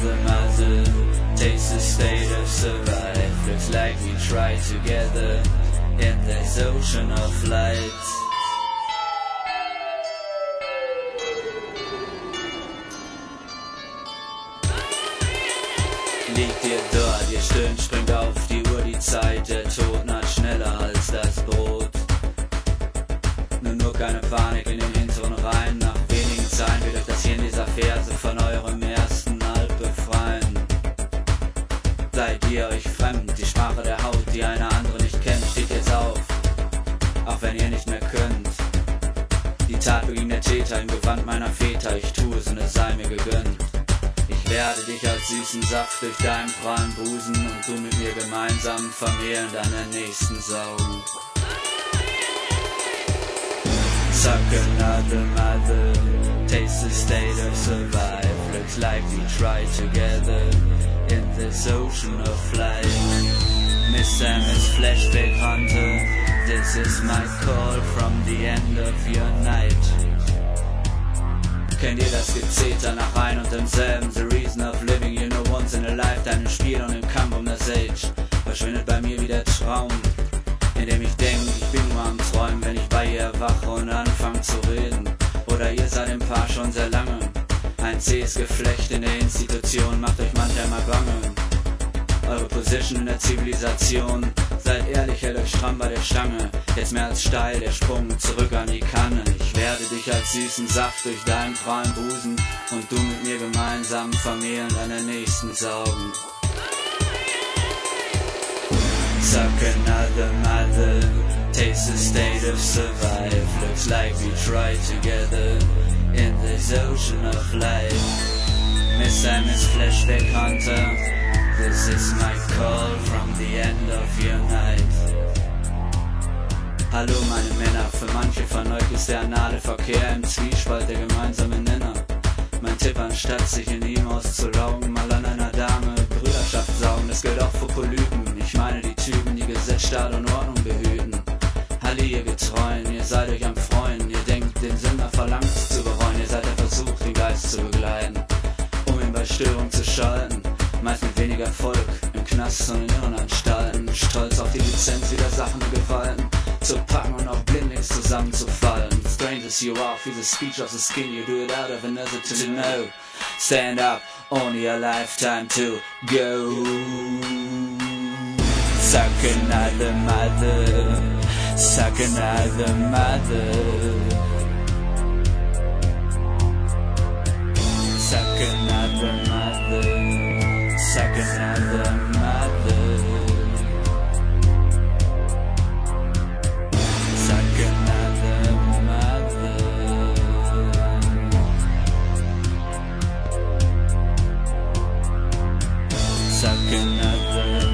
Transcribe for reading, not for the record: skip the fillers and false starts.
another mother. Taste the state of survive. Looks like we try together in this ocean of light. Liegt ihr dort, ihr stöhnt, springt auf die Uhr, die Zeit, der Tod naht schneller als das Brot. Nur keine Panik in den hinteren Reihen, nach wenigen Zeilen wird euch das Hirn dieser Verse von eurem ersten Halt befreien. Seid ihr euch fremd, die Sprache der Haut, die eine andere nicht kennt, steht jetzt auf, auch wenn ihr nicht mehr könnt. Die Tat beging der Täter im Gewand meiner Väter, ich tue es und es sei mir gegönnt. Ich werde dich als süßen Saft durch deinen prallen Busen und du mit mir gemeinsam vermehren, deinen nächsten saugen. Suck another mother, taste the state of survive. Looks like we try together in this ocean of life. Miss Sam is Flashback Hunter, this is my call from the end of your night. Kennt ihr das Gezeter nach ein und demselben? The reason of living, you know, once in a lifetime. Im Spiel und im Kampf um das Age verschwindet bei mir wie der Traum, in dem ich denke, ich bin nur am Träumen, wenn ich bei ihr erwache und anfange zu reden. Oder ihr seid im Paar schon sehr lange. Ein zähes Geflecht in der Institution macht euch manchmal bange. Eure Position in der Zivilisation, seid ehrlich, hält euch stramm bei der Stange. Jetzt mehr als steil der Sprung zurück an die Kanne. Ich werde dich als süßen Saft durch deinen prallen Busen und du mit mir gemeinsam vermehren, deinen nächsten saugen. Suck another mother, taste the state of survive. Looks like we try together in this ocean of life. Miss Sam is Flashback Hunter, this is my call from the end of your night. Hallo meine Männer, für manche von euch ist der anale Verkehr im Zwiespalt der gemeinsame Nenner. Mein Tipp, anstatt sich in ihm auszulaugen, mal an einer Dame Brüderschaft saugen, das gilt auch für Polypen. Ich meine die Typen, die Gesetz, Staat und Ordnung behüten. Halle ihr Getreuen, ihr seid euch am Freuen, ihr denkt den Sünder verlangt zu bereuen, ihr seid der Versuch, den Geist zu begleiten, um ihn bei Störung zu schalten. Meist mit weniger Erfolg, im Knast und in Irrenanstalten. Stolz auf die Lizenz, wieder Sachen Gewalten zu packen und auch blindlings zusammenzufallen. Strange as you are, feel the speech of the skin, you do it out of another to know. Stand up, only a lifetime to go. Suck another mother, suck another mother. Suck another mother, suck another mother. Suck another mother. Suck another.